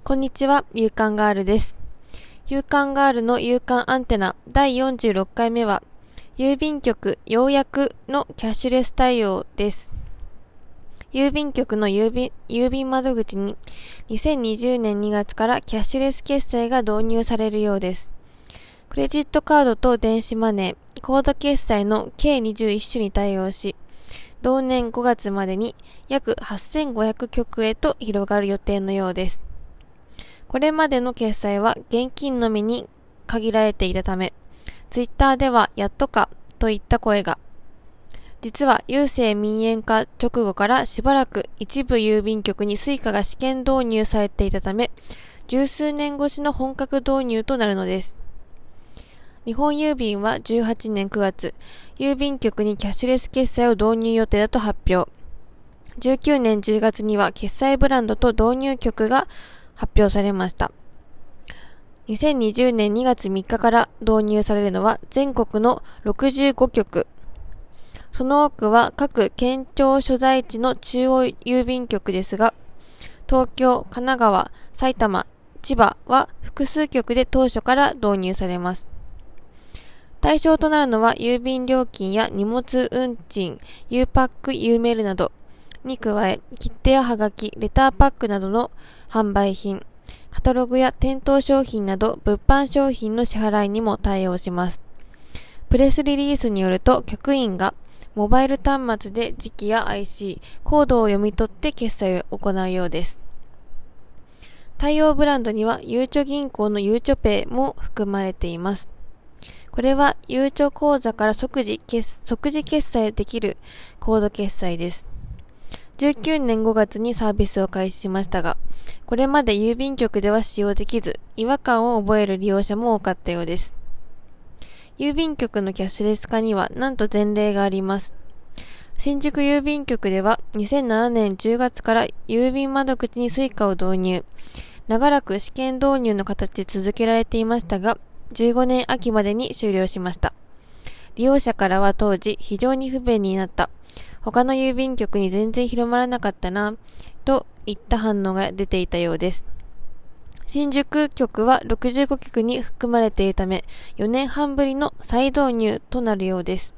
こんにちは、夕刊ガールです。夕刊ガールの夕刊アンテナ第46回目は、郵便局ようやくのキャッシュレス対応です。郵便局の郵便窓口に2020年2月からキャッシュレス決済が導入されるようです。クレジットカードと電子マネー、コード決済の計21種に対応し、同年5月までに約8500局へと広がる予定のようです。これまでの決済は現金のみに限られていたため、ツイッターではやっとかといった声が。実は郵政民営化直後からしばらく一部郵便局にスイカが試験導入されていたため、十数年越しの本格導入となるのです。日本郵便は18年9月、郵便局にキャッシュレス決済を導入予定だと発表。19年10月には決済ブランドと導入局が発表されました。2020年2月3日から導入されるのは全国の65局。その多くは各県庁所在地の中央郵便局ですが、東京、神奈川、埼玉、千葉は複数局で当初から導入されます。対象となるのは郵便料金や荷物運賃、Uパック、Uメールなどに加え、切手やはがき、レターパックなどの販売品、カタログや店頭商品など物販商品の支払いにも対応します。プレスリリースによると、局員がモバイル端末で磁気や IC、コードを読み取って決済を行うようです。対応ブランドには、ゆうちょ銀行のゆうちょペイも含まれています。これは、ゆうちょ口座から即時決済できるコード決済です。19年5月にサービスを開始しましたが、これまで郵便局では使用できず、違和感を覚える利用者も多かったようです。郵便局のキャッシュレス化にはなんと前例があります。新宿郵便局では2007年10月から郵便窓口にスイカを導入。長らく試験導入の形で続けられていましたが、15年秋までに終了しました。利用者からは当時非常に不便になった。他の郵便局に全然広まらなかったな、といった反応が出ていたようです。新宿局は65局に含まれているため、4年半ぶりの再導入となるようです。